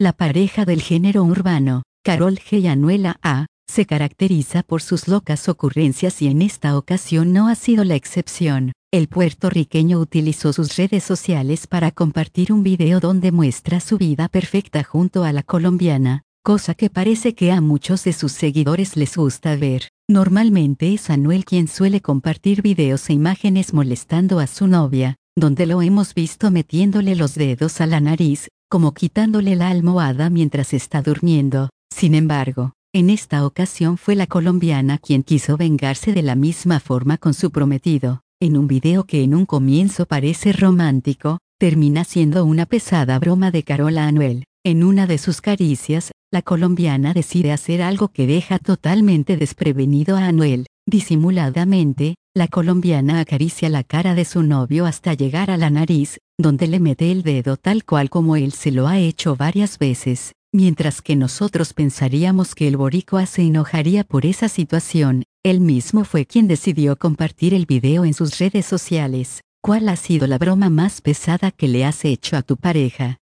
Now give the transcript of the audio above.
La pareja del género urbano, Karol G y Anuel AA, se caracteriza por sus locas ocurrencias y en esta ocasión no ha sido la excepción. El puertorriqueño utilizó sus redes sociales para compartir un video donde muestra su vida perfecta junto a la colombiana, cosa que parece que a muchos de sus seguidores les gusta ver. Normalmente es Anuel quien suele compartir videos e imágenes molestando a su novia, donde lo hemos visto metiéndole los dedos a la nariz, como quitándole la almohada mientras está durmiendo. Sin embargo, en esta ocasión fue la colombiana quien quiso vengarse de la misma forma con su prometido. En un video que en un comienzo parece romántico, termina siendo una pesada broma de Karol a Anuel. En una de sus caricias, la colombiana decide hacer algo que deja totalmente desprevenido a Anuel. Disimuladamente, la colombiana acaricia la cara de su novio hasta llegar a la nariz, donde le mete el dedo tal cual como él se lo ha hecho varias veces. Mientras que nosotros pensaríamos que el boricua se enojaría por esa situación, él mismo fue quien decidió compartir el video en sus redes sociales. ¿Cuál ha sido la broma más pesada que le has hecho a tu pareja?